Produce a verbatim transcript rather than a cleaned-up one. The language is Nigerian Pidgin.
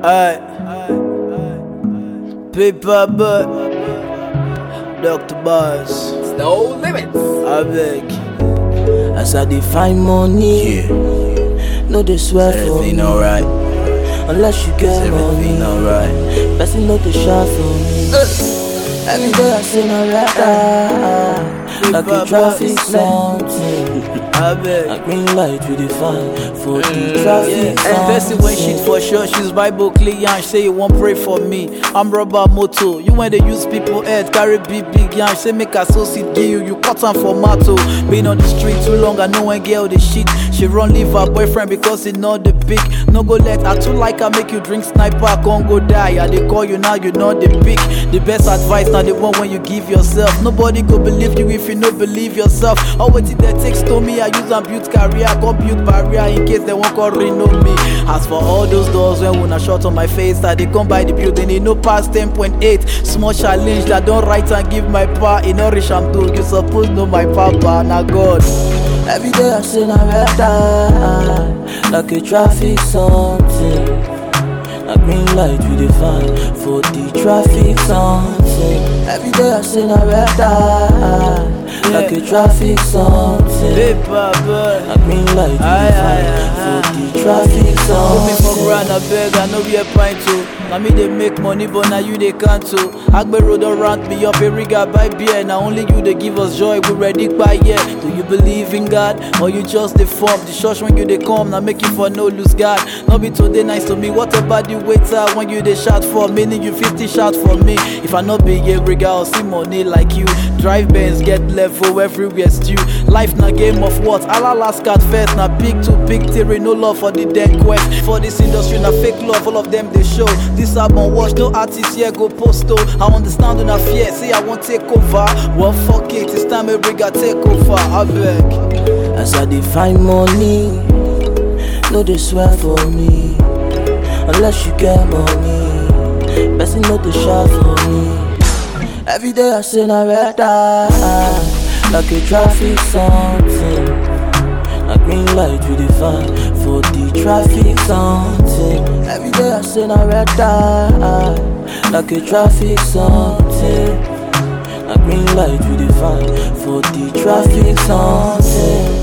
Aye. Paper but Doctor Bars. No limits. I beg. As I define money, Yeah, no they swear for everything me. alright. Unless you get Everything money, alright. person no they shout for me. Every day I say no rata, like a traffic something. I beg. A green light we define for the traffic. Investing when shit for sure. She's Bible clear and say you won't pray for me. I'm rubber moto. You when they use people head carry big big yarn. Say make associate give you. You cut on for mato. Been on the street too long. I know when girl the shit. She run leave her boyfriend because he know the pick. No go let her too like her make you drink sniper. Can't go die. I they call you now you know the pick. The best advice now the one when you give yourself. Nobody go believe you if you no believe yourself. Always it that takes to me. I use and build career, come build barrier in case they won't call ring on me. As for all those doors when when I shot on my face, that they come by the building, it no past ten point eight. Small challenge that don't write and give my power. In no rich I'm doing, you suppose know my papa, now God. Every day I say na red eye, like a traffic something. A green light we define for the traffic something. Every day I say na red eye, like a traffic something. A green light we define for the traffic something. Put me for grand, I beg, I know we a pint too. Now me they make money, but now you they can't too. Agbe road don't rank me up, a rigger buy beer. Now only you they give us joy, we ready by yeah. Do you believe in God, or you just the form? The church when you they come, now make you for no lose God. Not be today nice to me, what about the waiter when you they shout for? Meaning you fifty shout for me. If I not be a rigger, I'll see money like you. Drive Benz, get level everywhere stew. Life na game of what? Allah last card first, na big to big theory, no love for the dead quest. For this industry, na fake love, all of them they show. This album watch, no artist here go posto. I understand when I fear, say I won't take over. Well fuck it, it's time a rigger take over, I beg. As I define money, no they swear for me. Unless you get money, person no they shout for me. Every day I say na red eye, like a traffic something. A green light we define for the traffic something. Every day I say na red eye, like a traffic something. A green light we define for the traffic something.